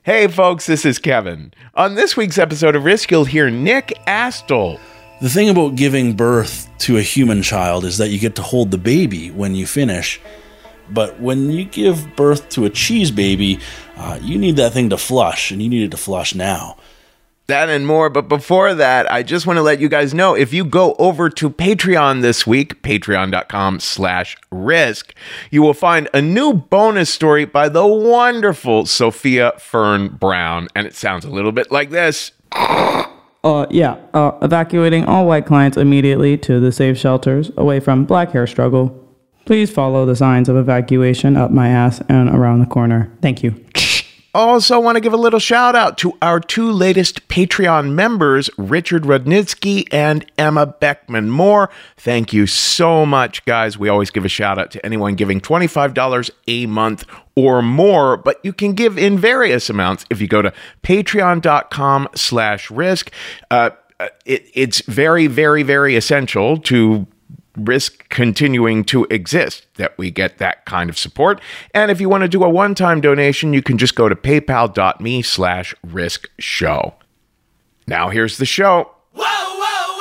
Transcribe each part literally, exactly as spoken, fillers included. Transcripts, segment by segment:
Hey folks, this is Kevin. On this week's episode of Risk, you'll hear Nick Astle. The thing about giving birth to a human child is that you get to hold the baby when you finish. But when you give birth to a cheese baby, uh, you need that thing to flush, and you need it to flush now. That and more, but before that, I just want to let you guys know, if you go over to Patreon this week, patreon.com slash risk, you will find a new bonus story by the wonderful Sophia Fern Brown, and it sounds a little bit like this. Uh, yeah, uh, evacuating all white clients immediately to the safe shelters away from black hair struggle. Please follow the signs of evacuation up my ass and around the corner. Thank you. Also want to give a little shout out to our two latest Patreon members, Richard Rudnitsky and Emma Beckman Moore. Thank you so much, guys. We always give a shout out to anyone giving twenty-five dollars a month or more, but you can give in various amounts if you go to patreon.com slash risk. Uh, it, it's very, very, very essential to Risk continuing to exist, that we get that kind of support. And if you want to do a one-time donation, you can just go to paypal.me slash risk show. Now here's the show. Whoa, whoa,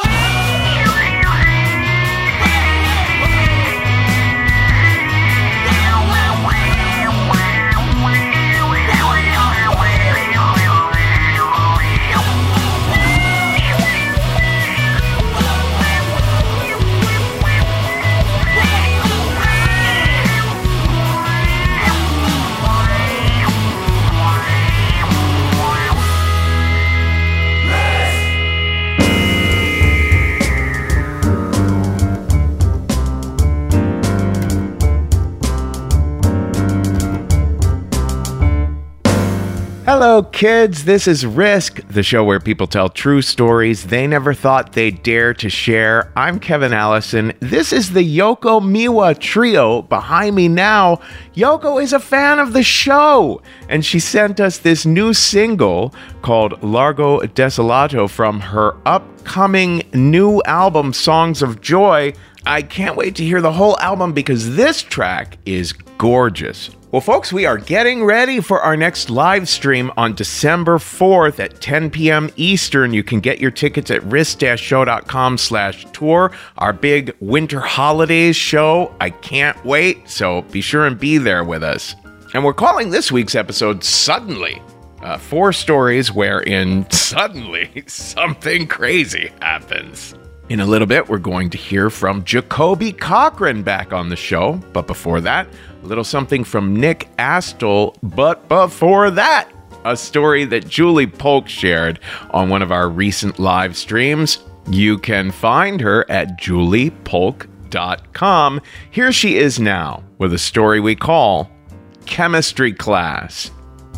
Hello, kids. This is Risk, the show where people tell true stories they never thought they'd dare to share. I'm Kevin Allison. This is the Yoko Miwa trio behind me now. Yoko is a fan of the show, and she sent us this new single called Largo Desolato from her upcoming new album, Songs of Joy. I can't wait to hear the whole album because this track is gorgeous. Well, folks, we are getting ready for our next live stream on December fourth at ten p.m. Eastern. You can get your tickets at risk-show.com slash tour, our big winter holidays show. I can't wait, so be sure and be there with us. And we're calling this week's episode Suddenly. Uh, four stories wherein suddenly something crazy happens. In a little bit, we're going to hear from Jacoby Cochran back on the show. But before that, a little something from Nick Astle. But before that, a story that Julie Polk shared on one of our recent live streams. You can find her at julie polk dot com. Here she is now with a story we call Chemistry Class.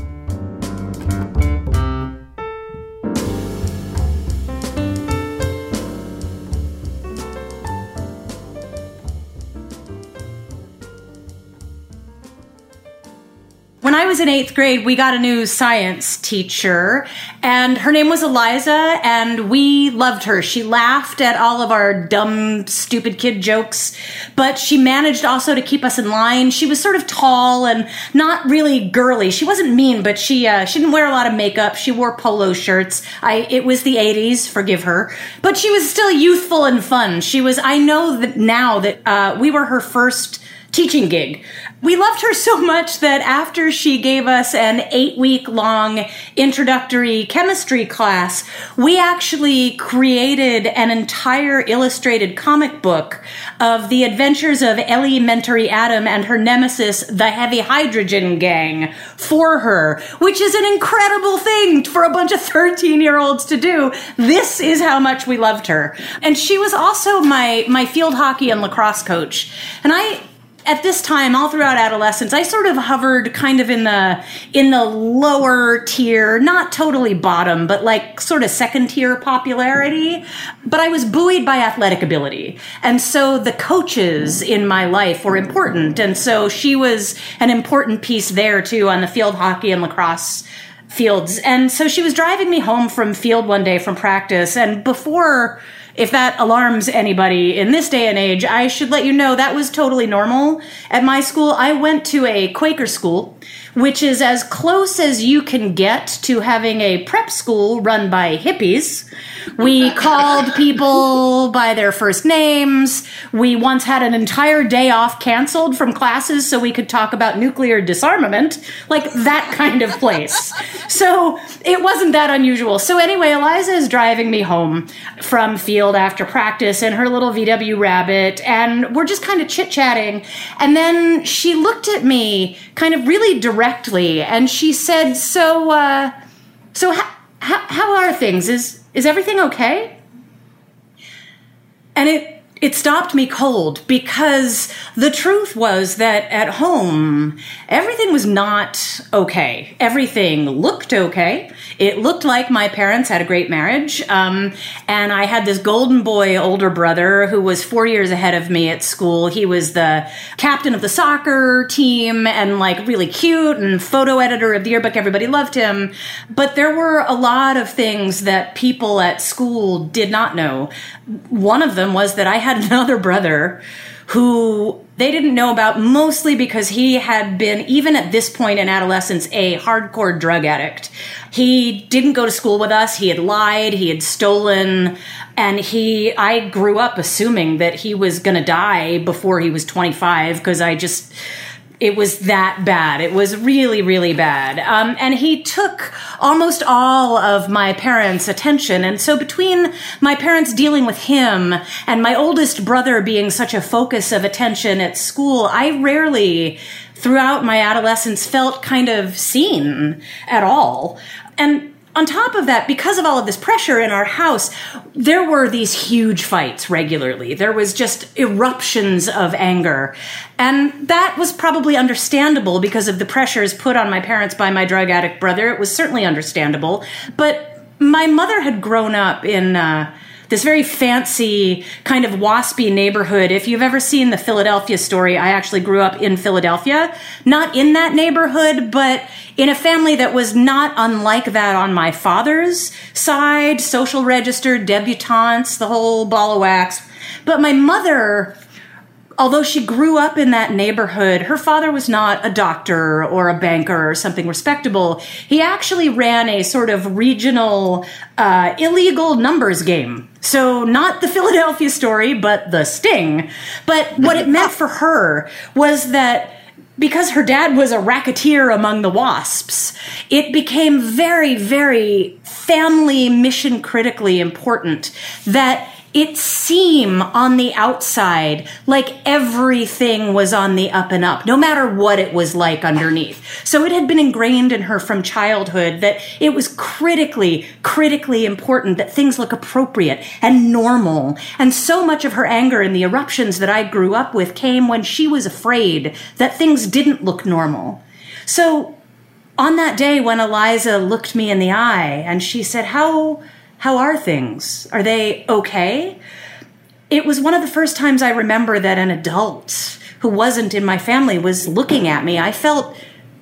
When I was in eighth grade, we got a new science teacher, and her name was Eliza, and we loved her. She laughed at all of our dumb, stupid kid jokes, but she managed also to keep us in line. She was sort of tall and not really girly. She wasn't mean, but she uh, she didn't wear a lot of makeup. She wore polo shirts. I it was the eighties, forgive her. But she was still youthful and fun. She was, I know that now that uh, we were her first teaching gig. We loved her so much that after she gave us an eight-week-long introductory chemistry class, we actually created an entire illustrated comic book of the adventures of Elementary Atom and her nemesis, the Heavy Hydrogen Gang, for her, which is an incredible thing for a bunch of thirteen-year-olds to do. This is how much we loved her. And she was also my, my field hockey and lacrosse coach. And I... At this time, all throughout adolescence, I sort of hovered kind of in the in the lower tier, not totally bottom, but like sort of second tier popularity. But I was buoyed by athletic ability. And so the coaches in my life were important. And so she was an important piece there too on the field hockey and lacrosse fields. And so she was driving me home from field one day from practice. And before if that alarms anybody in this day and age, I should let you know that was totally normal at my school. I went to a Quaker school, which is as close as you can get to having a prep school run by hippies. We called people by their first names. We once had an entire day off canceled from classes so we could talk about nuclear disarmament, like that kind of place. So it wasn't that unusual. So anyway, Eliza is driving me home from field after practice in her little V W Rabbit, and we're just kind of chit-chatting. And then she looked at me kind of really directly, and she said, so, uh, so how, how, how are things? Is, is everything okay? And it, it stopped me cold, because the truth was that at home, everything was not okay. Everything looked okay. It looked like my parents had a great marriage. Um, and I had this golden boy older brother who was four years ahead of me at school. He was the captain of the soccer team and like really cute and photo editor of the yearbook. Everybody loved him. But there were a lot of things that people at school did not know. One of them was that I had another brother who they didn't know about, mostly because he had been, even at this point in adolescence, a hardcore drug addict. He didn't go to school with us. He had lied. He had stolen. And he, I grew up assuming that he was going to die before he was twenty-five, because I just, it was that bad. It was really, really bad. Um, and he took almost all of my parents' attention. And so between my parents dealing with him and my oldest brother being such a focus of attention at school, I rarely, throughout my adolescence, felt kind of seen at all. And on top of that, because of all of this pressure in our house, there were these huge fights regularly. There was just eruptions of anger. And that was probably understandable because of the pressures put on my parents by my drug addict brother. It was certainly understandable. But my mother had grown up in uh, this very fancy, kind of waspy neighborhood. If you've ever seen the Philadelphia Story, I actually grew up in Philadelphia. Not in that neighborhood, but in a family that was not unlike that on my father's side, social register, debutantes, the whole ball of wax. But my mother, although she grew up in that neighborhood, her father was not a doctor or a banker or something respectable. He actually ran a sort of regional uh, illegal numbers game. So not the Philadelphia Story, but the Sting. But what it meant for her was that because her dad was a racketeer among the WASPs, it became very, very family mission critically important that it seemed on the outside like everything was on the up and up, no matter what it was like underneath. So it had been ingrained in her from childhood that it was critically, critically important that things look appropriate and normal. And so much of her anger and the eruptions that I grew up with came when she was afraid that things didn't look normal. So on that day when Eliza looked me in the eye and she said, how... How are things? Are they okay? It was one of the first times I remember that an adult who wasn't in my family was looking at me. I felt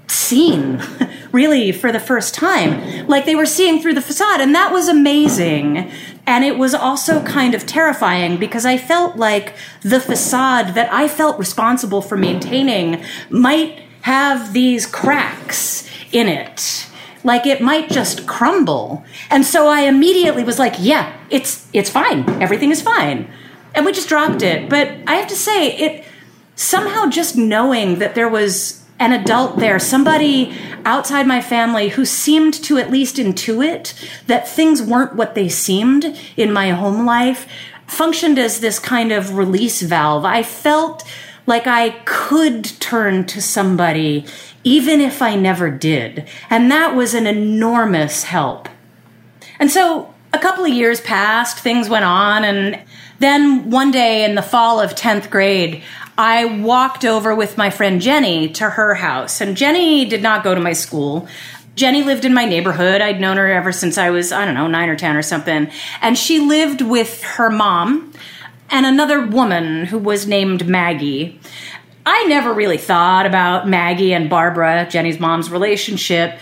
seen, really, for the first time. Like they were seeing through the facade, and that was amazing. And it was also kind of terrifying because I felt like the facade that I felt responsible for maintaining might have these cracks in it. Like it might just crumble. And so I immediately was like, yeah, it's it's fine. Everything is fine. And we just dropped it. But I have to say, it somehow just knowing that there was an adult there, somebody outside my family who seemed to at least intuit that things weren't what they seemed in my home life, functioned as this kind of release valve. I felt like I could turn to somebody even if I never did. And that was an enormous help. And so a couple of years passed, things went on, and then one day in the fall of tenth grade, I walked over with my friend Jenny to her house. And Jenny did not go to my school. Jenny lived in my neighborhood. I'd known her ever since I was, I don't know, nine or ten or something. And she lived with her mom and another woman who was named Maggie. I never really thought about Maggie and Barbara, Jenny's mom's relationship,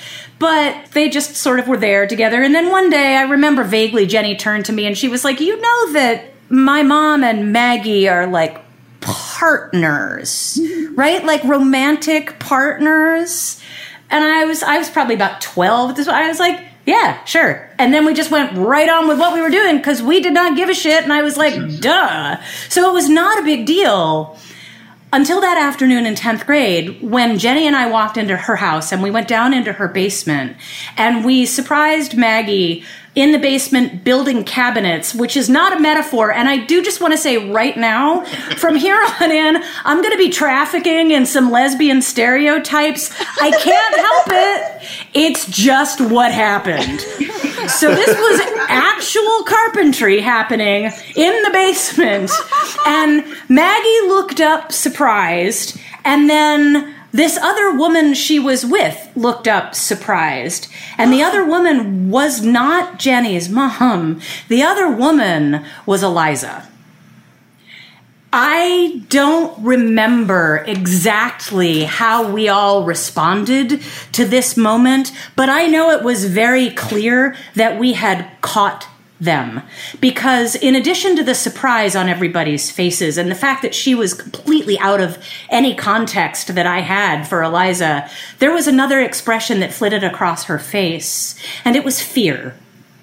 but they just sort of were there together. And then one day, I remember vaguely, Jenny turned to me and she was like, you know that my mom and Maggie are like partners, right? Like romantic partners. And I was, I was probably about twelve at this point. I was like, yeah, sure. And then we just went right on with what we were doing because we did not give a shit. And I was like, duh. So it was not a big deal until that afternoon in tenth grade when Jenny and I walked into her house and we went down into her basement and we surprised Maggie in the basement building cabinets, which is not a metaphor. And I do just want to say right now, from here on in, I'm going to be trafficking in some lesbian stereotypes. I can't help it. It's just what happened. So this was actual carpentry happening in the basement. And Maggie looked up surprised, and then this other woman she was with looked up surprised. And the other woman was not Jenny's mom. The other woman was Eliza. I don't remember exactly how we all responded to this moment, but I know it was very clear that we had caught them. Because in addition to the surprise on everybody's faces and the fact that she was completely out of any context that I had for Eliza, there was another expression that flitted across her face, and it was fear.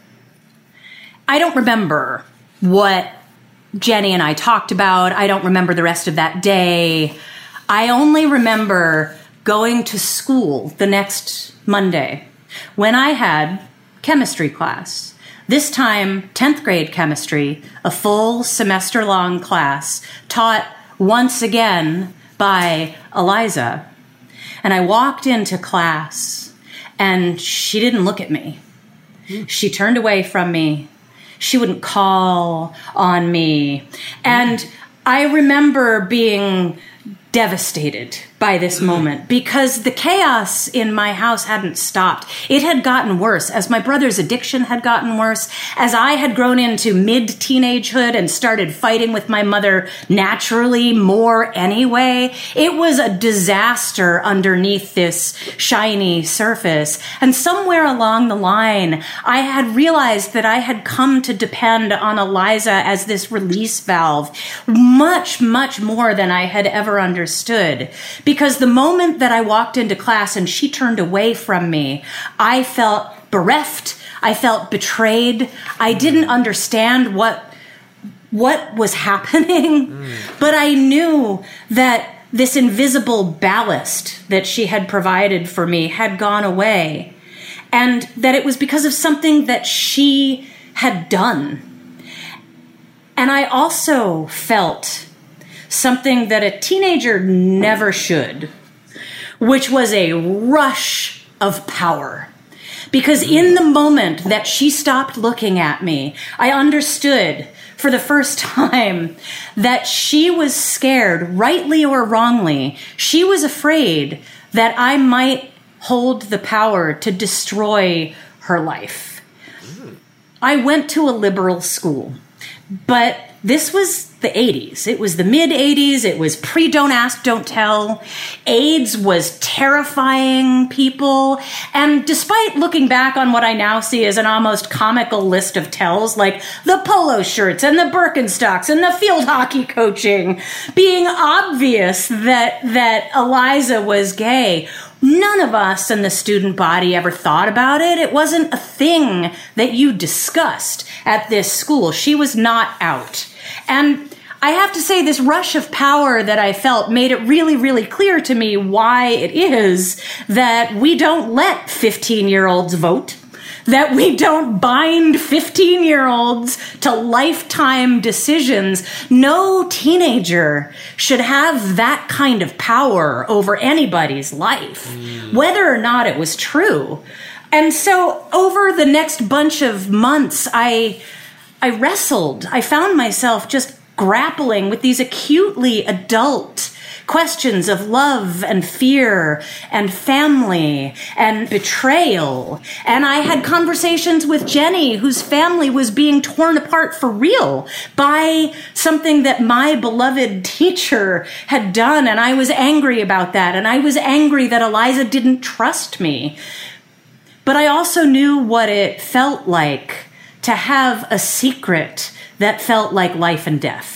I don't remember what Jenny and I talked about. I don't remember the rest of that day. I only remember going to school the next Monday when I had chemistry class. This time, tenth grade chemistry, a full semester-long class, taught once again by Eliza. And I walked into class, and she didn't look at me. She turned away from me. She wouldn't call on me. And I remember being devastated by this moment because the chaos in my house hadn't stopped. It had gotten worse as my brother's addiction had gotten worse, as I had grown into mid-teenagehood and started fighting with my mother naturally more anyway. It was a disaster underneath this shiny surface. And somewhere along the line, I had realized that I had come to depend on Eliza as this release valve much, much more than I had ever understood. Because the moment that I walked into class and she turned away from me, I felt bereft. I felt betrayed. I didn't understand what what was happening. Mm. But I knew that this invisible ballast that she had provided for me had gone away. And that it was because of something that she had done. And I also felt something that a teenager never should, which was a rush of power. Because in the moment that she stopped looking at me, I understood for the first time that she was scared, rightly or wrongly. She was afraid that I might hold the power to destroy her life. I went to a liberal school, but this was the eighties. It was the mid-eighties. It was pre-Don't Ask, Don't Tell. AIDS was terrifying people. And despite looking back on what I now see as an almost comical list of tells, like the polo shirts and the Birkenstocks and the field hockey coaching, being obvious that, that Eliza was gay, none of us in the student body ever thought about it. It wasn't a thing that you discussed at this school. She was not out. And I have to say, this rush of power that I felt made it really, really clear to me why it is that we don't let fifteen-year-olds vote, that we don't bind fifteen-year-olds to lifetime decisions. No teenager should have that kind of power over anybody's life, mm. whether or not it was true. And so over the next bunch of months, I... I wrestled. I found myself just grappling with these acutely adult questions of love and fear and family and betrayal. And I had conversations with Jenny, whose family was being torn apart for real by something that my beloved teacher had done. And I was angry about that. And I was angry that Eliza didn't trust me. but I also knew what it felt like to have a secret that felt like life and death.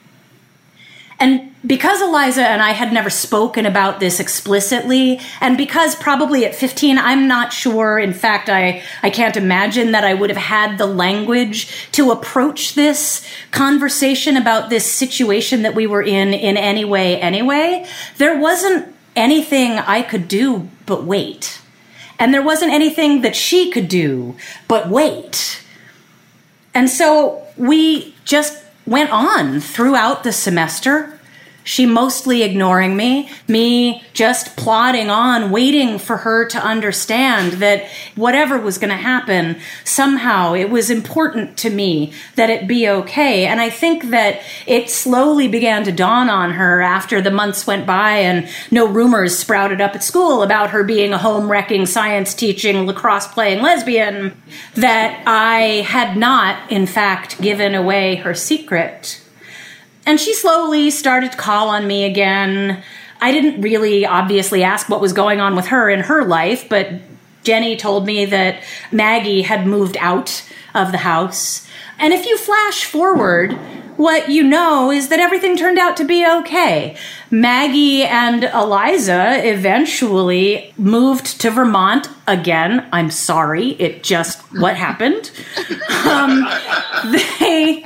And because Eliza and I had never spoken about this explicitly, and because probably at fifteen, I'm not sure, in fact, I, I can't imagine that I would have had the language to approach this conversation about this situation that we were in in any way anyway, there wasn't anything I could do but wait. And there wasn't anything that she could do but wait. And so we just went on throughout the semester, she mostly ignoring me, me just plodding on, waiting for her to understand that whatever was going to happen, somehow it was important to me that it be okay. And I think that it slowly began to dawn on her after the months went by and no rumors sprouted up at school about her being a home-wrecking, science-teaching, lacrosse-playing lesbian, that I had not, in fact, given away her secret. And she slowly started to call on me again. I didn't really obviously ask what was going on with her in her life, but Jenny told me that Maggie had moved out of the house. And if you flash forward, what you know is that everything turned out to be okay. Maggie and Eliza eventually moved to Vermont again. I'm sorry, it just what happened. Um, they...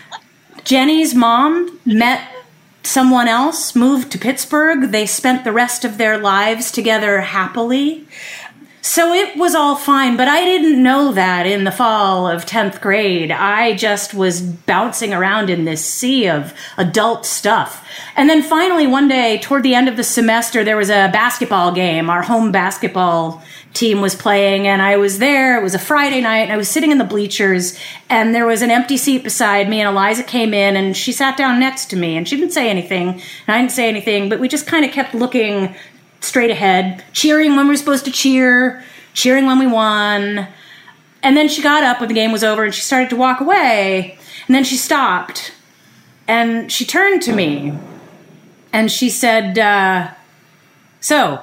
Jenny's mom met someone else, moved to Pittsburgh. They spent the rest of their lives together happily. So it was all fine, but I didn't know that in the fall of tenth grade. I just was bouncing around in this sea of adult stuff. And then finally one day, toward the end of the semester, there was a basketball game. Our home basketball team was playing, and I was there. It was a Friday night, and I was sitting in the bleachers, and there was an empty seat beside me, and Eliza came in, and she sat down next to me, and she didn't say anything, and I didn't say anything, but we just kind of kept looking straight ahead, cheering when we were supposed to cheer, cheering when we won. And then she got up when the game was over, and she started to walk away, and then she stopped, and she turned to me, and she said, uh, so...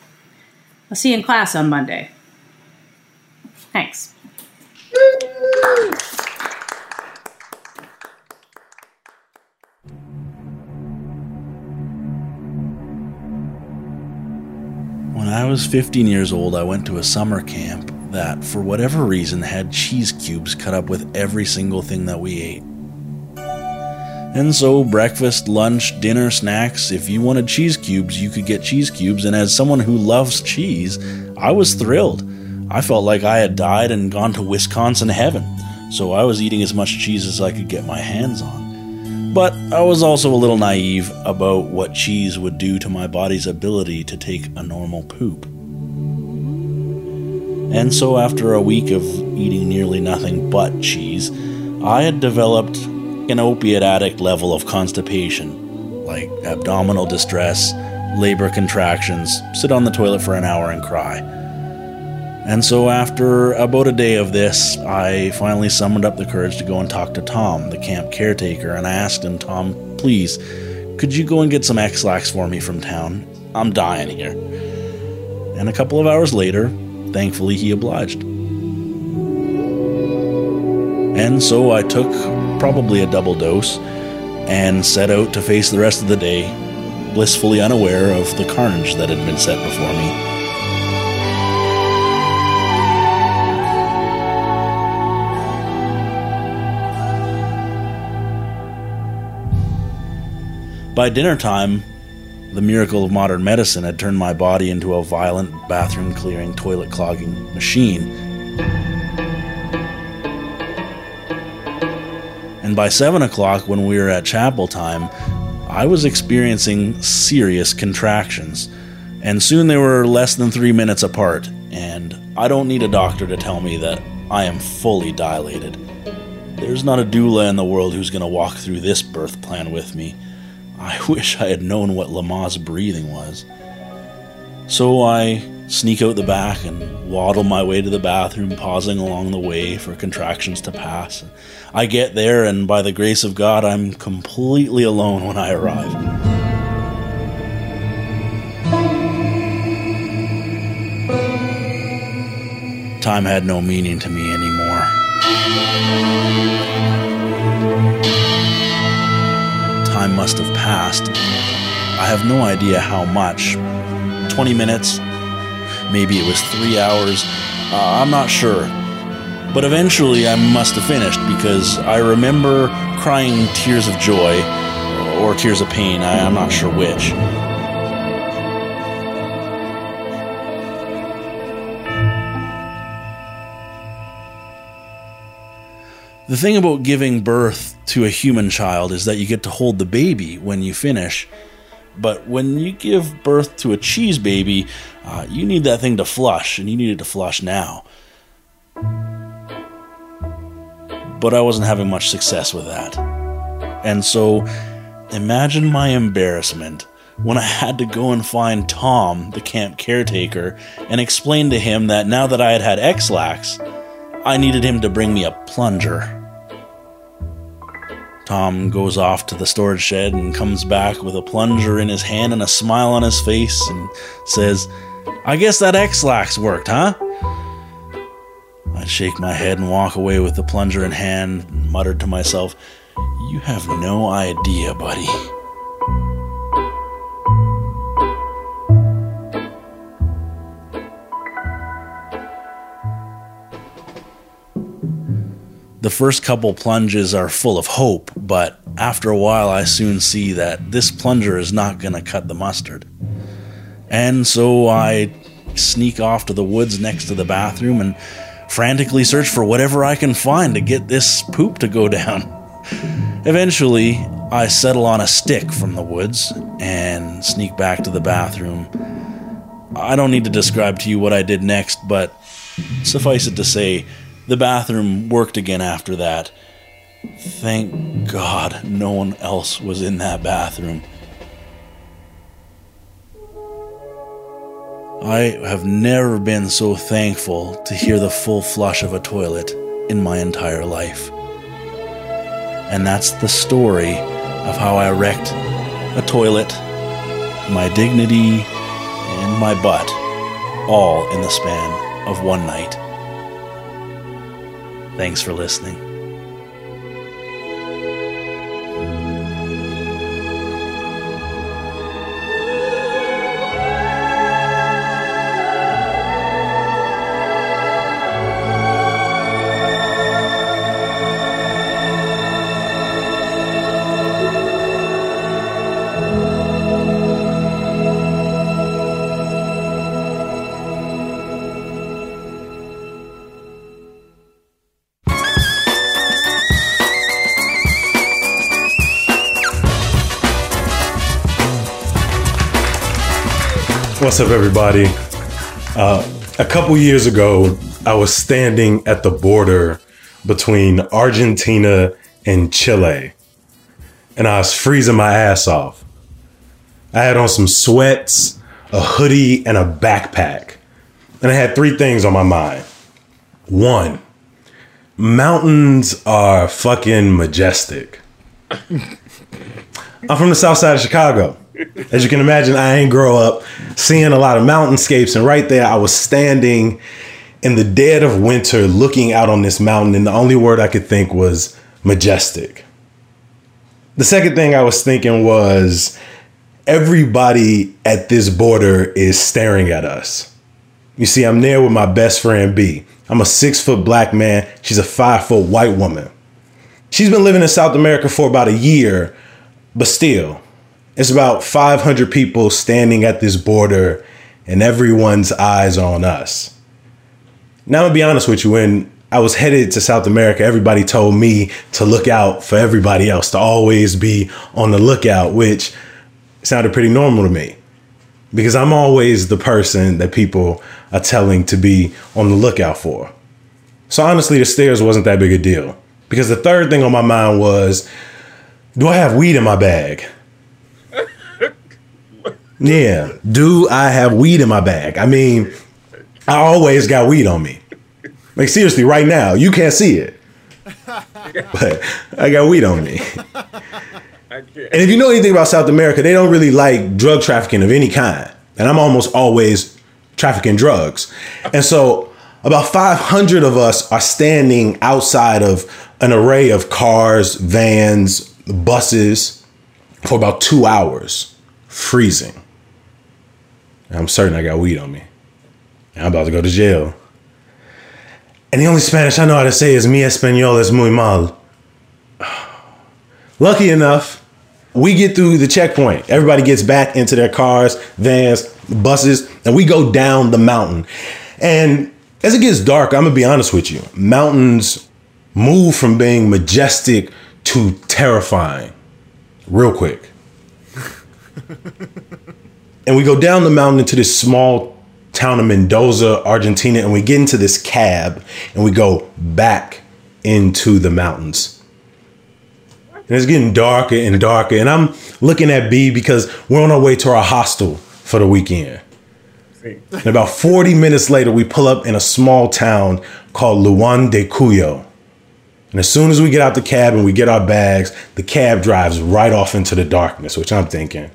I'll see you in class on Monday. Thanks. When I was fifteen years old, I went to a summer camp that, for whatever reason, had cheese cubes cut up with every single thing that we ate. And so, breakfast, lunch, dinner, snacks, if you wanted cheese cubes, you could get cheese cubes, and as someone who loves cheese, I was thrilled. I felt like I had died and gone to Wisconsin heaven, so I was eating as much cheese as I could get my hands on. But I was also a little naive about what cheese would do to my body's ability to take a normal poop. And so after a week of eating nearly nothing but cheese, I had developed an opiate addict level of constipation, like abdominal distress, labor contractions, sit on the toilet for an hour and cry. And so after about a day of this, I finally summoned up the courage to go and talk to Tom, the camp caretaker, and I asked him, Tom, please, could you go and get some X-Lax for me from town? I'm dying here. And a couple of hours later, thankfully he obliged. And so I took probably a double dose and set out to face the rest of the day, blissfully unaware of the carnage that had been set before me. By dinner time, the miracle of modern medicine had turned my body into a violent bathroom-clearing, toilet-clogging machine. And by seven o'clock, when we were at chapel time, I was experiencing serious contractions. And soon they were less than three minutes apart. And I don't need a doctor to tell me that I am fully dilated. There's not a doula in the world who's going to walk through this birth plan with me. I wish I had known what Lamaze breathing was. So I sneak out the back and waddle my way to the bathroom, pausing along the way for contractions to pass. I get there, and by the grace of God, I'm completely alone when I arrive. time had no meaning to me anymore. Time must have passed. I have no idea how much. twenty minutes? Maybe it was three hours. Uh, I'm not sure. But eventually I must have finished because I remember crying tears of joy or tears of pain. I, I'm not sure which. The thing about giving birth to a human child is that you get to hold the baby when you finish. But when you give birth to a cheese baby, uh, you need that thing to flush, and you need it to flush now. But I wasn't having much success with that. And so, imagine my embarrassment when I had to go and find Tom, the camp caretaker, and explain to him that now that I had had X-Lax, I needed him to bring me a plunger. Tom goes off to the storage shed and comes back with a plunger in his hand and a smile on his face and says, "I guess that X-Lax worked, huh?" I shake my head and walk away with the plunger in hand and mutter to myself, "You have no idea, buddy." The first couple plunges are full of hope, but after a while I soon see that this plunger is not going to cut the mustard. And so I sneak off to the woods next to the bathroom and frantically search for whatever I can find to get this poop to go down. Eventually, I settle on a stick from the woods and sneak back to the bathroom. I don't need to describe to you what I did next, but suffice it to say, the bathroom worked again after that. Thank God no one else was in that bathroom. I have never been so thankful to hear the full flush of a toilet in my entire life. And that's the story of how I wrecked a toilet, my dignity, and my butt, all in the span of one night. Thanks for listening. What's up, everybody? Uh, a couple years ago, I was standing at the border between Argentina and Chile, and I was freezing my ass off. I had on some sweats, a hoodie, and a backpack, and I had three things on my mind. One, mountains are fucking majestic. I'm from the south side of Chicago. As you can imagine, I ain't grow up seeing a lot of mountainscapes. And right there, I was standing in the dead of winter looking out on this mountain. And the only word I could think was majestic. The second thing I was thinking was everybody at this border is staring at us. You see, I'm there with my best friend, B. I'm a six foot black man. She's a five foot white woman. She's been living in South America for about a year, but still, it's about five hundred people standing at this border and everyone's eyes are on us. Now, I'm gonna be honest with you, when I was headed to South America, everybody told me to look out for everybody else, to always be on the lookout, which sounded pretty normal to me because I'm always the person that people are telling to be on the lookout for. So honestly, the stairs wasn't that big a deal because the third thing on my mind was, do I have weed in my bag? Yeah, do I have weed in my bag? I mean, I always got weed on me. Like, seriously, right now, you can't see it, but I got weed on me. And if you know anything about South America, they don't really like drug trafficking of any kind. And I'm almost always trafficking drugs. And so About five hundred of us are standing outside of an array of cars, vans, buses for about two hours, freezing. And I'm certain I got weed on me. And I'm about to go to jail. And the only Spanish I know how to say is mi español es muy mal. Lucky enough, we get through the checkpoint. Everybody gets back into their cars, vans, buses, and we go down the mountain. And as it gets dark, I'm gonna be honest with you, mountains move from being majestic to terrifying real quick. And we go down the mountain into this small town of Mendoza, Argentina, and we get into this cab and we go back into the mountains. And it's getting darker and darker, and I'm looking at B because we're on our way to our hostel for the weekend. And about forty minutes later, we pull up in a small town called Luan de Cuyo. And as soon as we get out the cab and we get our bags, the cab drives right off into the darkness, which I'm thinking,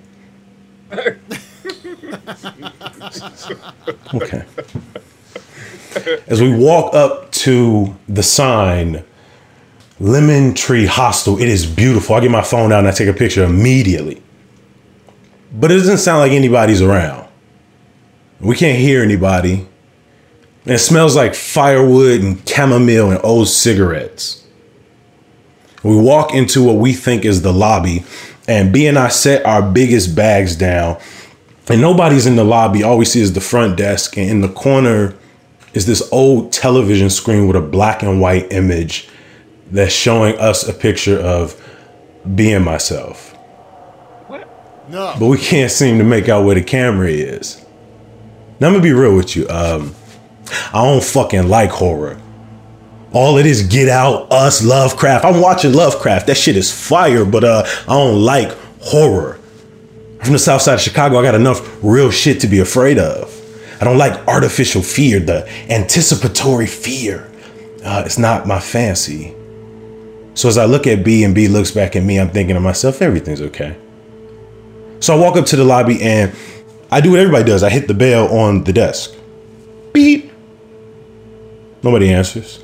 okay. As we walk up to the sign, Lemon Tree Hostel, it is beautiful. I get my phone out and I take a picture immediately. But it doesn't sound like anybody's around. We can't hear anybody. And it smells like firewood and chamomile and old cigarettes. We walk into what we think is the lobby, and B and I set our biggest bags down. And nobody's in the lobby. All we see is the front desk. And in the corner is this old television screen with a black and white image that's showing us a picture of B and myself. What? No. But we can't seem to make out where the camera is. Now, I'm gonna be real with you. Um, I don't fucking like horror. All it is Get Out, Us, Lovecraft. I'm watching Lovecraft. That shit is fire, but uh, I don't like horror. I'm from the south side of Chicago. I got enough real shit to be afraid of. I don't like artificial fear, the anticipatory fear. Uh, it's not my fancy. So as I look at B and B looks back at me, I'm thinking to myself, everything's okay. So I walk up to the lobby and I do what everybody does. I hit the bell on the desk. Beep. Nobody answers.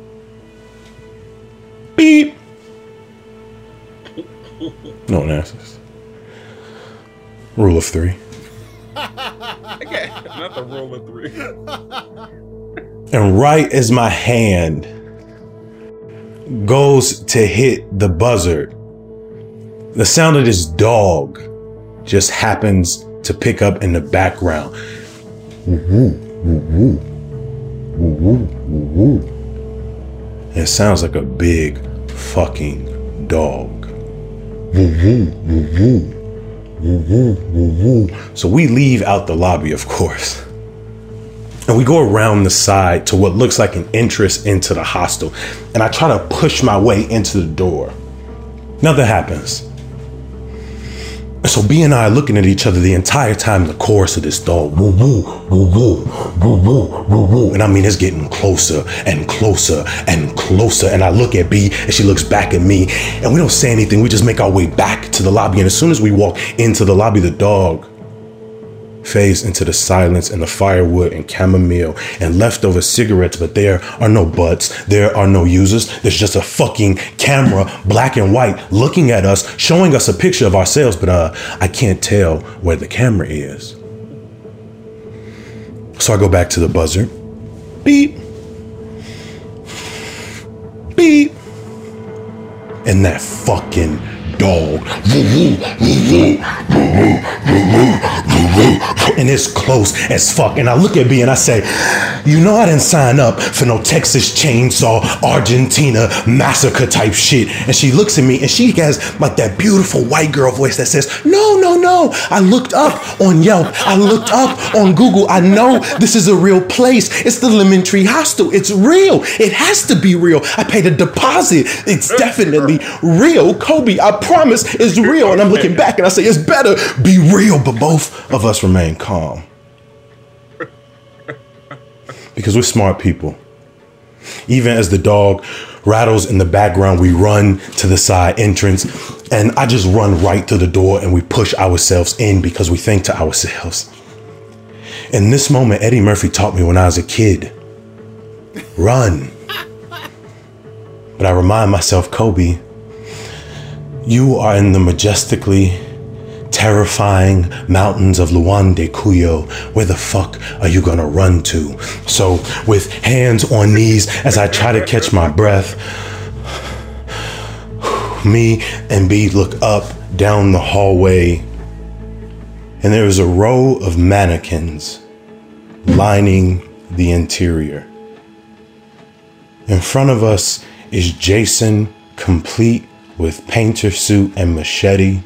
Beep. No one answers. Rule of three. Okay, not the rule of three. And right as my hand goes to hit the buzzer, the sound of this dog just happens to pick up in the background. Woo-woo, woo-woo, woo-woo, woo-woo. And it sounds like a big fucking dog. Woo-woo, woo-woo, woo-woo, woo-woo. So we leave out the lobby, of course. And we go around the side to what looks like an entrance into the hostel. And I try to push my way into the door. Nothing happens. And so B and I are looking at each other the entire time, the chorus of this dog. Woo woo, woo woo, woo woo, woo woo. And I mean, it's getting closer and closer and closer. And I look at B and she looks back at me. And we don't say anything. We just make our way back to the lobby. And as soon as we walk into the lobby, the dog fades into the silence and the firewood and chamomile and leftover cigarettes, but there are no butts, there are no users. There's just a fucking camera, black and white, looking at us, showing us a picture of ourselves, but uh, I can't tell where the camera is. So I go back to the buzzer. Beep. Beep. And that fucking dog. And it's close as fuck. And I look at B and I say, you know I didn't sign up for no Texas Chainsaw Argentina massacre type shit. And she looks at me and she has like that beautiful white girl voice that says, no, no, no. I looked up on Yelp. I looked up on Google. I know this is a real place. It's the Lemon Tree Hostel. It's real. It has to be real. I paid a deposit. It's definitely real. Kobe, I promise it's real. And I'm looking back and I say, it's better be real. But both of us remain calm. Because we're smart people. Even as the dog rattles in the background, we run to the side entrance. And I just run right to the door and we push ourselves in because we think to ourselves. In this moment, Eddie Murphy taught me when I was a kid. run. But I remind myself, Kobe, you are in the majestically terrifying mountains of Luande Cuyo. Where the fuck are you gonna run to? So with hands on knees as I try to catch my breath, me and B look up down the hallway, and there is a row of mannequins lining the interior. In front of us is Jason, complete with painter suit and machete.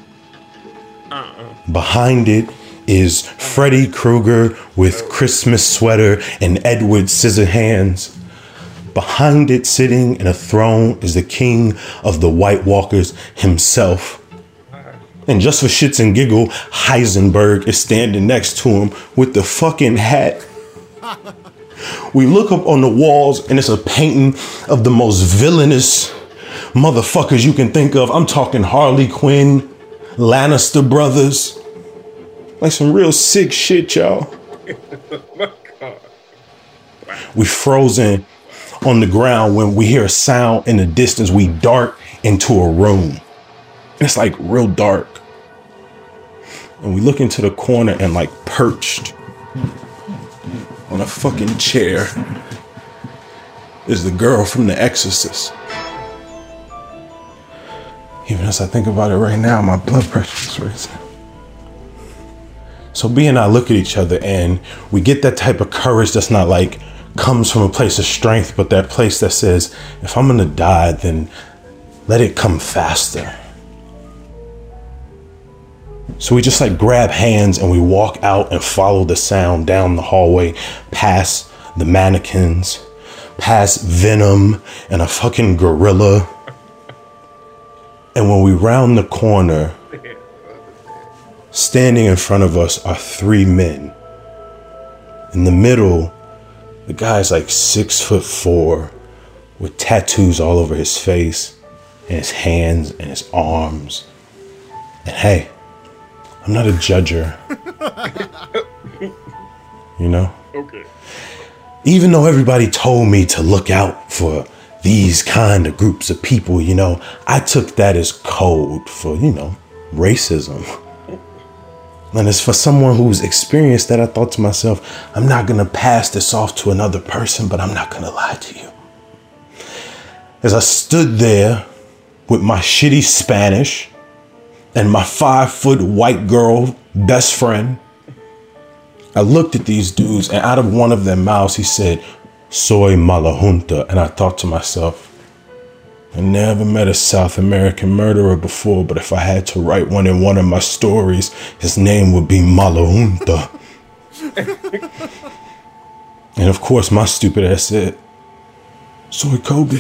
Behind it is Freddy Krueger with Christmas sweater and Edward Scissorhands. Behind it, sitting in a throne, is the king of the White Walkers himself. And just for shits and giggle, Heisenberg is standing next to him with the fucking hat. We look up on the walls and it's a painting of the most villainous motherfuckers you can think of. I'm talking Harley Quinn, Lannister brothers. Like some real sick shit, y'all. We frozen on the ground when we hear a sound in the distance. We dart into a room. It's like real dark. And we look into the corner and like perched on a fucking chair is the girl from The Exorcist. Even as I think about it right now, my blood pressure is raising. So B and I look at each other and we get that type of courage that's not like comes from a place of strength, but that place that says, if I'm gonna die, then let it come faster. So we just like grab hands and we walk out and follow the sound down the hallway, past the mannequins, past Venom and a fucking gorilla. And when we round the corner, standing in front of us are three men. In the middle, the guy's like six foot four with tattoos all over his face and his hands and his arms. And hey, I'm not a judger. You know? Okay. Even though everybody told me to look out for these kind of groups of people, you know, I took that as code for, you know, racism. And it's for someone who's experienced that, I thought to myself, I'm not gonna pass this off to another person, but I'm not gonna lie to you. As I stood there with my shitty Spanish and my five foot white girl best friend, I looked at these dudes, and out of one of their mouths, he said, "Soy Malahunta." And I thought to myself, I never met a South American murderer before, but if I had to write one in one of my stories, his name would be Malahunta. And of course, my stupid ass said, "Soy Kobe."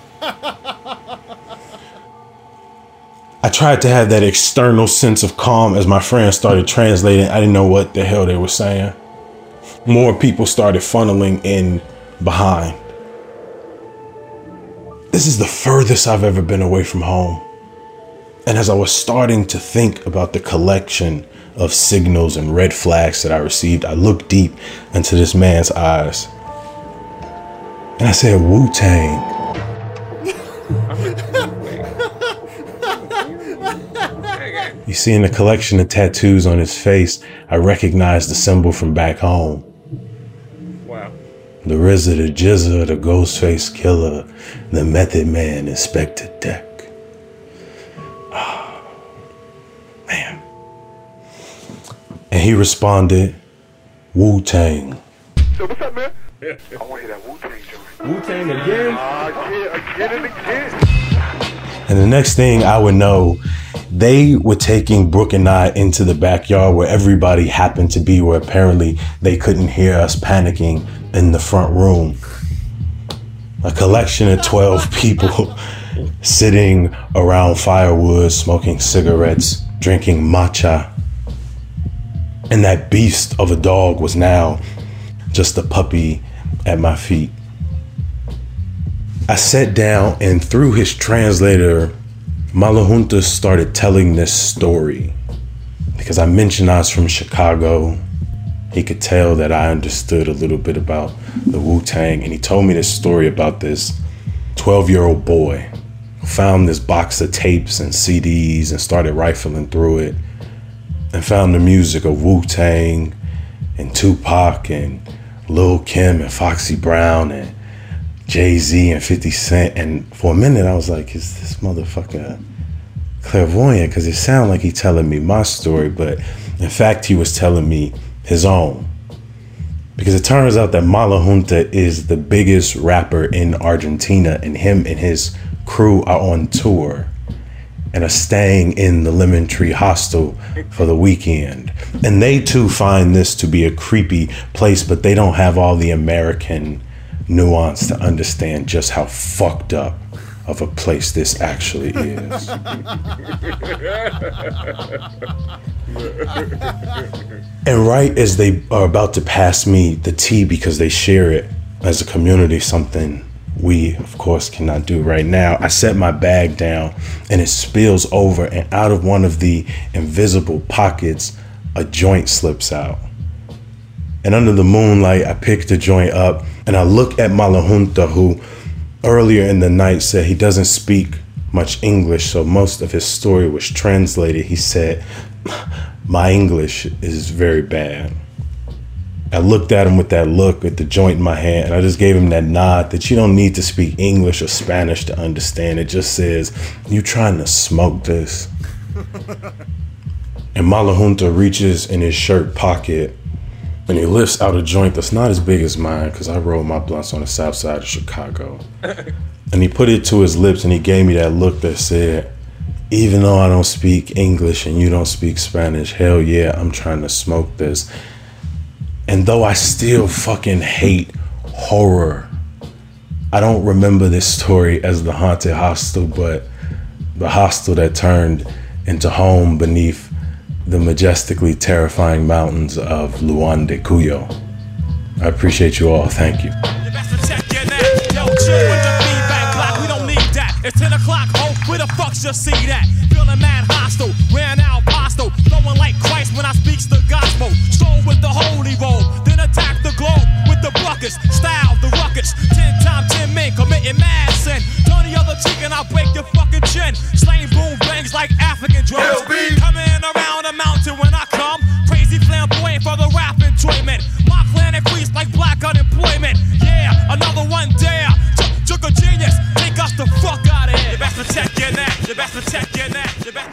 I tried to have that external sense of calm as my friends started translating. I didn't know what the hell they were saying. More people started funneling in behind. This is the furthest I've ever been away from home. And as I was starting to think about the collection of signals and red flags that I received, I looked deep into this man's eyes. And I said, "Wu-Tang." You see, in the collection of tattoos on his face, I recognized the symbol from back home. Wow. The R Z A, the Jizza, the Ghostface Killer, the Method Man, Inspector Deck. Oh, man. And he responded, "Wu-Tang." So what's up, man? I want to hear that Wu-Tang joint. Wu-Tang again? Ah, yeah, again and again. And the next thing I would know, they were taking Brooke and I into the backyard where everybody happened to be, where apparently they couldn't hear us panicking in the front room. A collection of twelve people sitting around firewood, smoking cigarettes, drinking matcha. And that beast of a dog was now just a puppy at my feet. I sat down, and through his translator, Malahunta started telling this story. Because I mentioned I was from Chicago, he could tell that I understood a little bit about the Wu-Tang, and he told me this story about this twelve-year-old boy who found this box of tapes and C Ds and started rifling through it and found the music of Wu-Tang and Tupac and Lil' Kim and Foxy Brown and Jay-Z and fifty Cent. And for a minute, I was like, is this motherfucker clairvoyant? Because it sounded like he telling me my story, but in fact, he was telling me his own. Because it turns out that Malahunta is the biggest rapper in Argentina, and him and his crew are on tour and are staying in the Lemon Tree Hostel for the weekend. And they too find this to be a creepy place, but they don't have all the American nuance to understand just how fucked up of a place this actually is. And right as they are about to pass me the tea, because they share it as a community, something we of course cannot do right now, I set my bag down and it spills over, and out of one of the invisible pockets a joint slips out. And under the moonlight I pick the joint up and I look at Malahunta, who earlier in the night said he doesn't speak much English, so most of his story was translated. He said, "My English is very bad." I looked at him with that look, with the joint in my hand, and I just gave him that nod that you don't need to speak English or Spanish to understand. It just says, "You trying to smoke this?" And Malahunta reaches in his shirt pocket and he lifts out a joint that's not as big as mine, because I roll my blunts on the south side of Chicago. And he put it to his lips and he gave me that look that said, "Even though I don't speak English and you don't speak Spanish, hell yeah, I'm trying to smoke this." And though I still fucking hate horror, I don't remember this story as the haunted hostel, but the hostel that turned into home beneath the majestically terrifying mountains of Luan de Cuyo. I appreciate you all. Thank you. It's ten o'clock, ho, where the fuck just see that? Feeling mad hostile, ran out postal, flowing like Christ when I speaks the gospel. Stroll with the holy roll, then attack the globe with the buckets. Style the ruckus, ten times ten men committing mad sin. Turn the other cheek and I'll break your fucking chin. Slaying boom bangs like African drums. Coming around a mountain when I come, crazy flamboyant for the rap enjoyment. My clan increased like black unemployment. Yeah, another one dare. Took a genius, take us the fuck out of here. You best protect your neck, you best protect your neck, you best.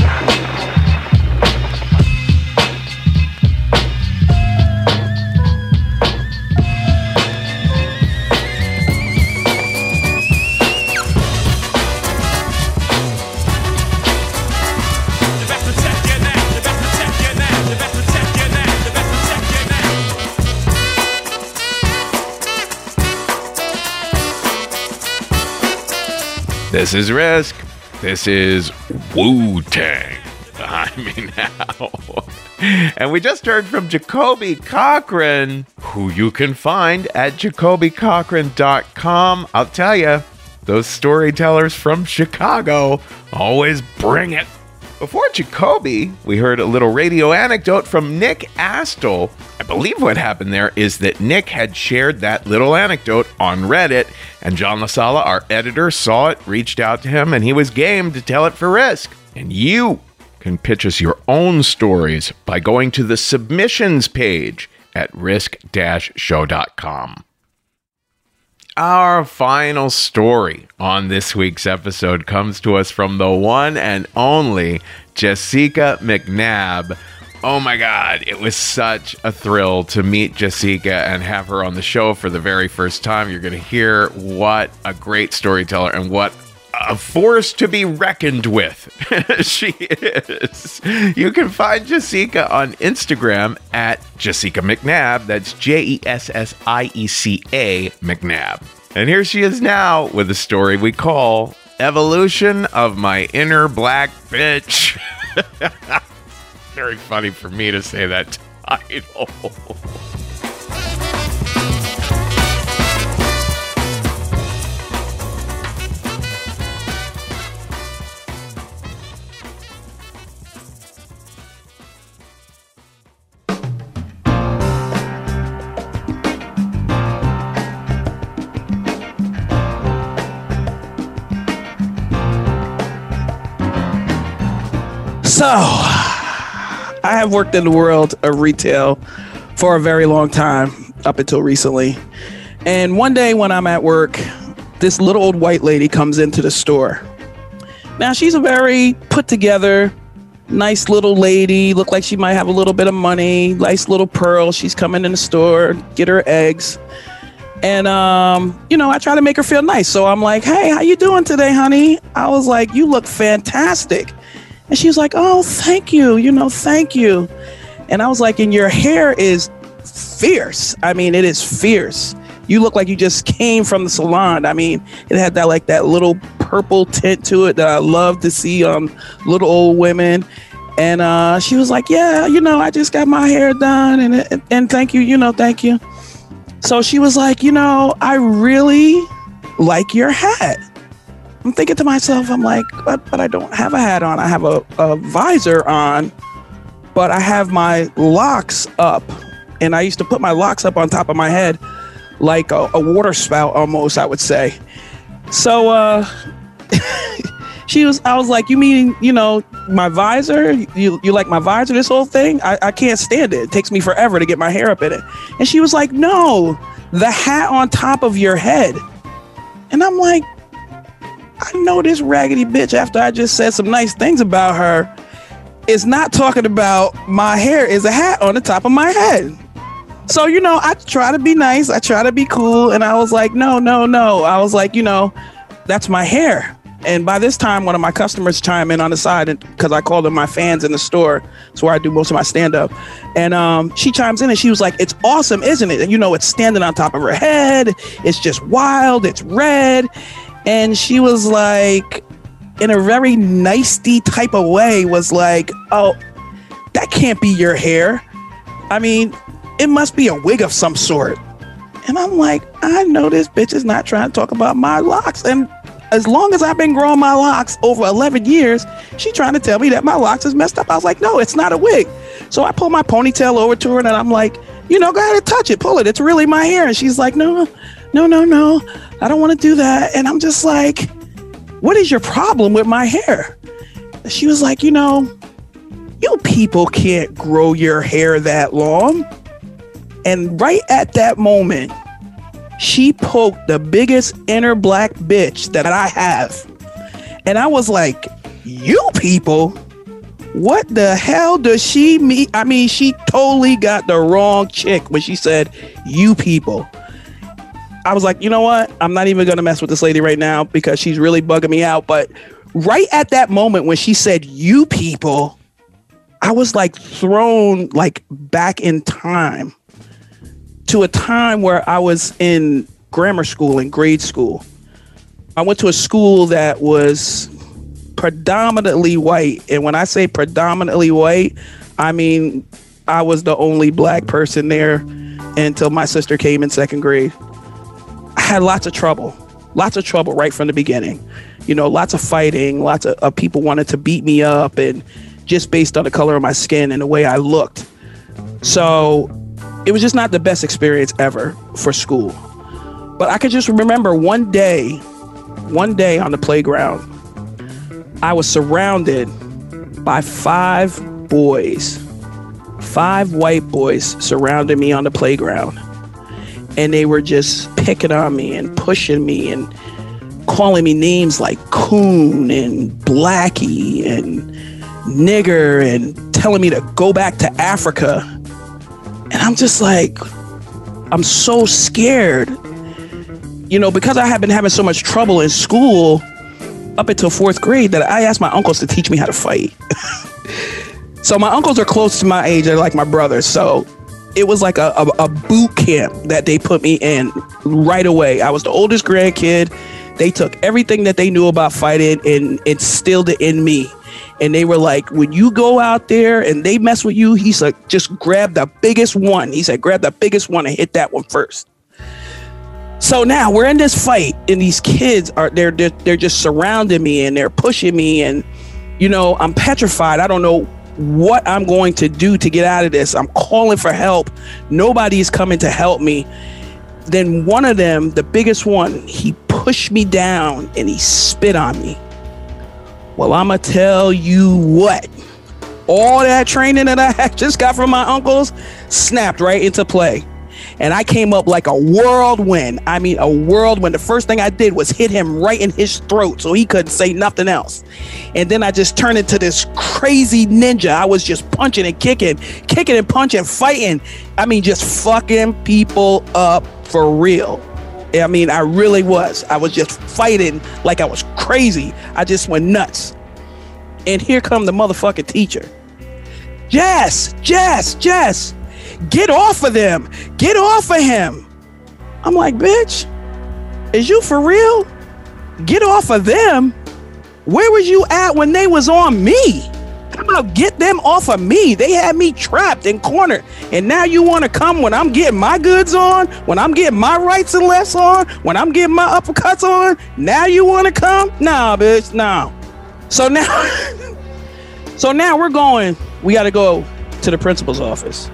This is Risk. This is Wu-Tang. I mean, now. And we just heard from Jacoby Cochran, who you can find at jacoby cochran dot com. I'll tell you, those storytellers from Chicago always bring it. Before Jacoby, we heard a little radio anecdote from Nick Astle. I believe what happened there is that Nick had shared that little anecdote on Reddit, and John LaSala, our editor, saw it, reached out to him, and he was game to tell it for Risk. And you can pitch us your own stories by going to the submissions page at risk dash show dot com. Our final story on this week's episode comes to us from the one and only Jessica McNabb. Oh my God, it was such a thrill to meet Jessica and have her on the show for the very first time. You're going to hear what a great storyteller and what a force to be reckoned with she is. You can find Jessica on Instagram at Jessica McNabb. That's J E S S I E C A McNabb. And here she is now with a story we call Evolution of My Inner Black Bitch. Very funny for me to say that title. So, I have worked in the world of retail for a very long time, up until recently. And one day when I'm at work, this little old white lady comes into the store. Now, she's a very put together, nice little lady, look like she might have a little bit of money, nice little pearl. She's coming in the store, get her eggs. And, um, you know, I try to make her feel nice. So I'm like, hey, how you doing today, honey? I was like, you look fantastic. And she was like, oh, thank you. You know, thank you. And I was like, and your hair is fierce. I mean, it is fierce. You look like you just came from the salon. I mean, it had that like that little purple tint to it that I love to see on little old women. And uh, she was like, yeah, you know, I just got my hair done. And, and, and thank you, you know, thank you. So she was like, you know, I really like your hat. I'm thinking to myself, I'm like, but, but I don't have a hat on. I have a, a visor on, but I have my locks up. And I used to put my locks up on top of my head like a, a water spout almost, I would say. So uh, she was, I was like, you mean, you know, my visor? You you like my visor, this whole thing? I, I can't stand it. It takes me forever to get my hair up in it. And she was like, no, the hat on top of your head. And I'm like, I know this raggedy bitch, after I just said some nice things about her, is not talking about my hair is a hat on the top of my head. So, you know, I try to be nice. I try to be cool. And I was like, no, no, no. I was like, you know, that's my hair. And by this time, one of my customers chime in on the side because I call them my fans in the store. It's where I do most of my stand up. And um, she chimes in and she was like, it's awesome, isn't it? And, you know, it's standing on top of her head. It's just wild. It's red. And she was like, in a very nicey type of way, was like, oh, that can't be your hair. I mean, it must be a wig of some sort. And I'm like, I know this bitch is not trying to talk about my locks. And as long as I've been growing my locks over eleven years, she trying to tell me that my locks is messed up. I was like, no, it's not a wig. So I pull my ponytail over to her and I'm like, you know, go ahead and touch it, pull it. It's really my hair. And she's like, no, no, no, no, I don't want to do that. And I'm just like, what is your problem with my hair? And she was like, you know, you people can't grow your hair that long. And right at that moment, she poked the biggest inner black bitch that I have. And I was like, you people? What the hell does she mean? I mean, she totally got the wrong chick when she said, you people. I was like, you know what? I'm not even going to mess with this lady right now because she's really bugging me out. But right at that moment when she said, you people, I was like thrown like back in time to a time where I was in grammar school, in grade school. I went to a school that was predominantly white. And when I say predominantly white, I mean, I was the only black person there until my sister came in second grade. I had lots of trouble, lots of trouble right from the beginning. You know, lots of fighting, lots of, of people wanted to beat me up, and just based on the color of my skin and the way I looked. So it was just not the best experience ever for school. But I could just remember one day, one day on the playground, I was surrounded by five boys, five white boys surrounded me on the playground. And they were just picking on me and pushing me and calling me names like coon and blackie and nigger and telling me to go back to Africa. And I'm just like, I'm so scared, you know, because I had been having so much trouble in school up until fourth grade that I asked my uncles to teach me how to fight. So my uncles are close to my age. They're like my brothers. So it was like a, a, a boot camp that they put me in right away. I was the oldest grandkid. They took everything that they knew about fighting and instilled it in me. And they were like, when you go out there and they mess with you, he's like, just grab the biggest one. He said, grab the biggest one and hit that one first. So now we're in this fight and these kids are, they're, they're, they're just surrounding me and they're pushing me. And, you know, I'm petrified. I don't know what I'm going to do to get out of this. I'm calling for help. Nobody's coming to help me. Then one of them, the biggest one, he pushed me down and he spit on me. Well, I'ma tell you what, all that training that I had just got from my uncles snapped right into play. And I came up like a whirlwind. I mean, a whirlwind. The first thing I did was hit him right in his throat so he couldn't say nothing else. And then I just turned into this crazy ninja. I was just punching and kicking, kicking and punching, fighting. I mean, just fucking people up for real. I mean, I really was. I was just fighting like I was crazy. I just went nuts. And here come the motherfucking teacher. Jess, Jess, Jess. Get off of them. Get off of him. I'm like, bitch, is you for real? Get off of them? Where was you at when they was on me? How about get them off of me? They had me trapped and cornered. And now you want to come when I'm getting my goods on? When I'm getting my rights and lefts on? When I'm getting my uppercuts on? Now you want to come? Nah, bitch, nah. So now, so now we're going, we got to go to the principal's office.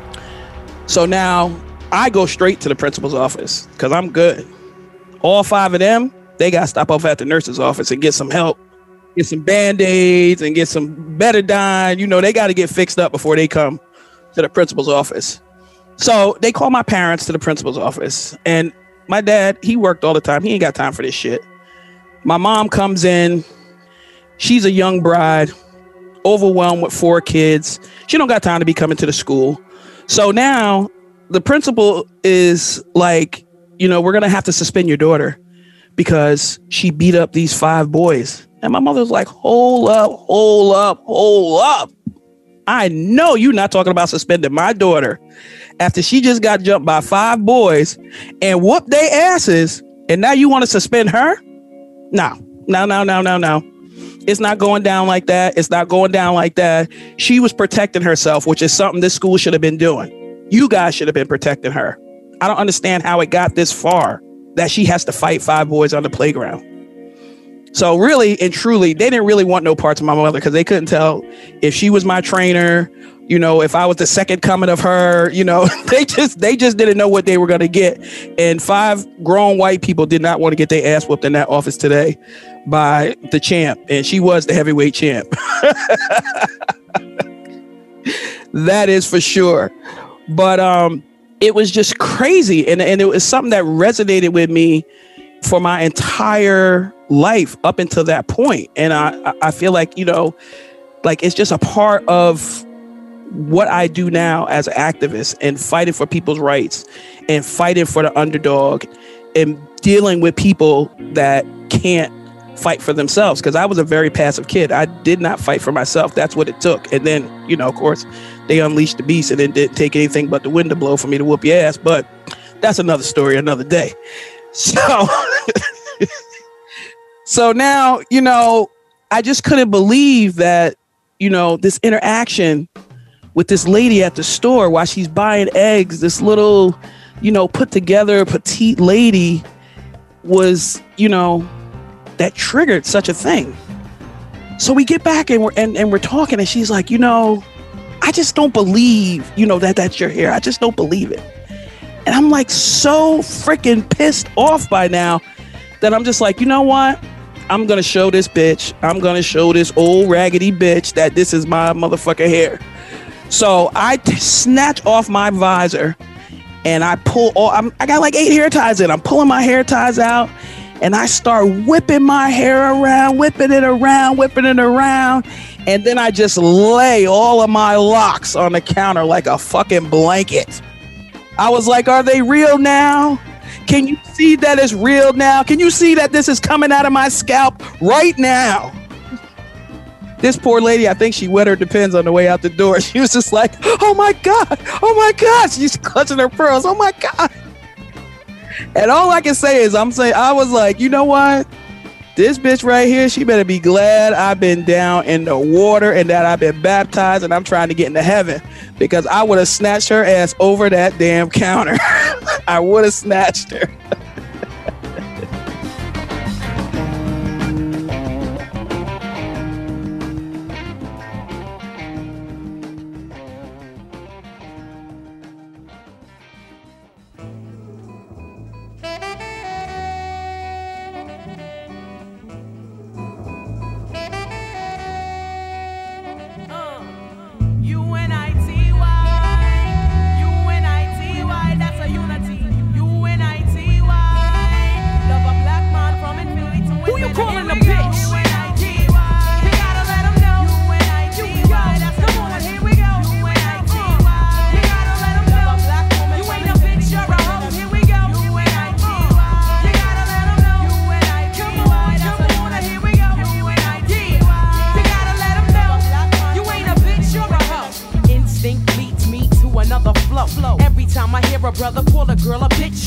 So now I go straight to the principal's office because I'm good. All five of them, they got to stop off at the nurse's office and get some help, get some Band-Aids and get some Betadine. You know, they got to get fixed up before they come to the principal's office. So they call my parents to the principal's office. And my dad, he worked all the time. He ain't got time for this shit. My mom comes in. She's a young bride, overwhelmed with four kids. She don't got time to be coming to the school. So now the principal is like, you know, we're going to have to suspend your daughter because she beat up these five boys. And my mother's like, hold up, hold up, hold up. I know you're not talking about suspending my daughter after she just got jumped by five boys and whooped their asses. And now you want to suspend her? No, no, no, no, no, no. It's not going down like that. It's not going down like that. She was protecting herself, which is something this school should have been doing. You guys should have been protecting her. I don't understand how it got this far that she has to fight five boys on the playground. So really and truly, they didn't really want no parts of my mother because they couldn't tell if she was my trainer, you know, if I was the second coming of her, you know, they just they just didn't know what they were going to get. And five grown white people did not want to get their ass whooped in that office today by the champ. And she was the heavyweight champ. That is for sure. But um, it was just crazy. And, and it was something that resonated with me for my entire life up until that point. And I, I feel like, you know, like it's just a part of what I do now as an activist and fighting for people's rights and fighting for the underdog and dealing with people that can't fight for themselves. Because I was a very passive kid. I did not fight for myself. That's what it took. And then, you know, of course, they unleashed the beast and it didn't take anything but the wind to blow for me to whoop your ass. But that's another story, another day. So, so now, you know, I just couldn't believe that, you know, this interaction with this lady at the store while she's buying eggs, this little, you know, put together petite lady was, you know, that triggered such a thing. So we get back and we're and, and we're talking and she's like, you know, I just don't believe, you know, that that's your hair. I just don't believe it. And I'm like so freaking pissed off by now that I'm just like, you know what? I'm going to show this bitch. I'm going to show this old raggedy bitch that this is my motherfucking hair. So I t- snatch off my visor and I pull all, I'm, I got like eight hair ties in. I'm pulling my hair ties out and I start whipping my hair around, whipping it around, whipping it around. And then I just lay all of my locks on the counter like a fucking blanket. I was like, are they real now? Can you see that it's real now? Can you see that this is coming out of my scalp right now? This poor lady, I think she wet her Depends on the way out the door. She was just like, oh my God, oh my God. She's clutching her pearls. Oh my God. And all I can say is I'm saying, I was like, you know what? This bitch right here, she better be glad I've been down in the water and that I've been baptized and I'm trying to get into heaven, because I would have snatched her ass over that damn counter. I would have snatched her.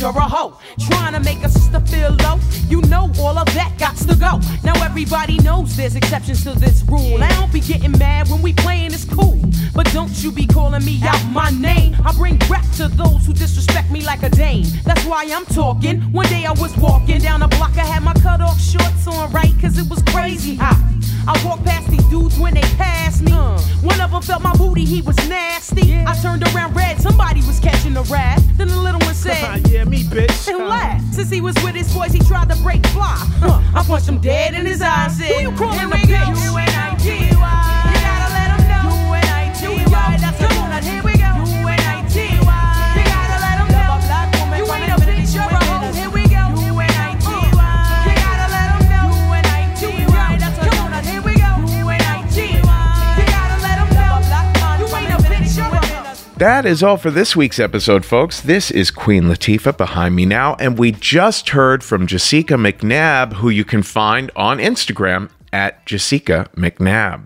you're a hoe. Trying to make a sister feel low, you know all of that gots to go. Now everybody knows there's exceptions to this rule. I don't be getting mad when we playing, it's cool. But don't you be calling me out my name. I bring rap to those who disrespect me like a dame. That's why I'm talking. One day I was walking down the block, I had my cut off shorts on, right? Cause it was crazy hot. I walked past these dudes when they passed me. Uh. One of them felt my booty, he was nasty. Yeah. I turned around red, somebody was catching a rat. Then the little one said, yeah, me, bitch. And laughed. Since he was with his boys, he tried to break fly. Uh. I punched him dead in his eyes and said, who you calling a bitch? U N I T Y. You gotta let him know. U N I T Y. That's the one. Here we go. U N I T Y. You gotta let him know. You ain't a bitch, you're a hoe. Here we go. U N I T Y. You gotta let him know. U N I T Y. That's the one. Here we go. U N I T Y. You gotta let him know. You ain't a bitch, you're a hoe. That is all for this week's episode, folks. This is Queen Latifah behind me now, and we just heard from Jessica McNabb, who you can find on Instagram at Jessica McNabb.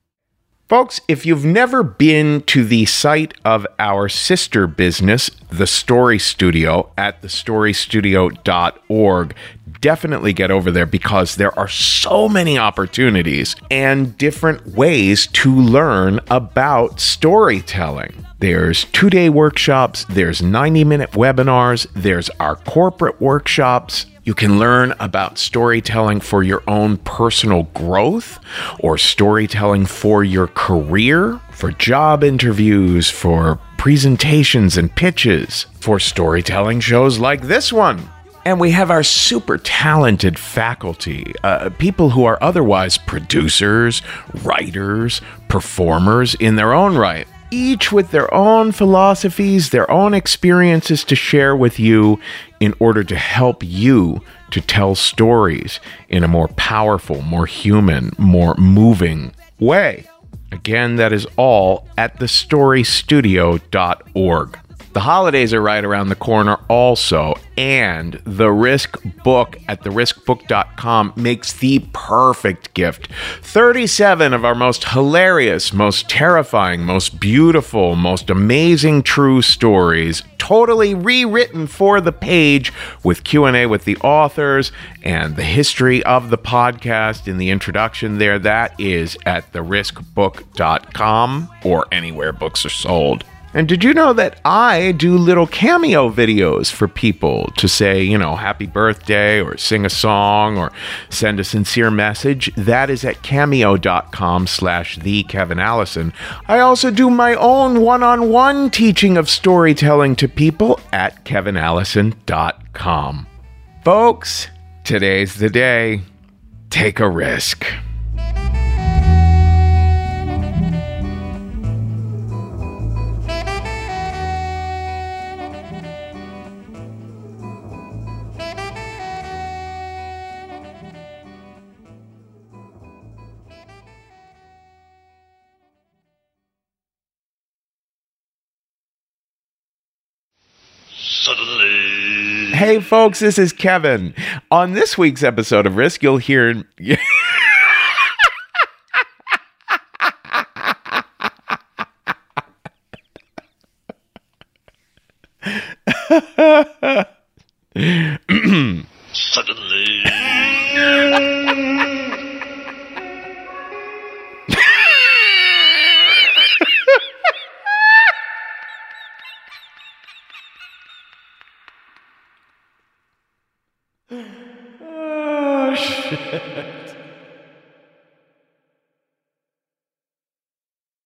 Folks, if you've never been to the site of our sister business, The Story Studio, at the story studio dot org, definitely get over there because there are so many opportunities and different ways to learn about storytelling. There's two-day workshops, there's ninety-minute webinars, there's our corporate workshops. You can learn about storytelling for your own personal growth or storytelling for your career, for job interviews, for presentations and pitches, for storytelling shows like this one. And we have our super talented faculty, uh, people who are otherwise producers, writers, performers in their own right, each with their own philosophies, their own experiences to share with you in order to help you to tell stories in a more powerful, more human, more moving way. Again, that is all at the story studio dot org. The holidays are right around the corner also, and The Risk Book at the risk book dot com makes the perfect gift. thirty-seven of our most hilarious, most terrifying, most beautiful, most amazing true stories, totally rewritten for the page with Q and A with the authors and the history of the podcast in the introduction there. That is at the risk book dot com or anywhere books are sold. And did you know that I do little cameo videos for people to say, you know, happy birthday or sing a song or send a sincere message? That is at cameo dot com slash the Kevin Allison. I also do my own one-on-one teaching of storytelling to people at kevin allison dot com. Folks, today's the day. Take a risk. Suddenly. Hey folks, this is Kevin. On this week's episode of Risk, you'll hear... Suddenly. Oh, shit.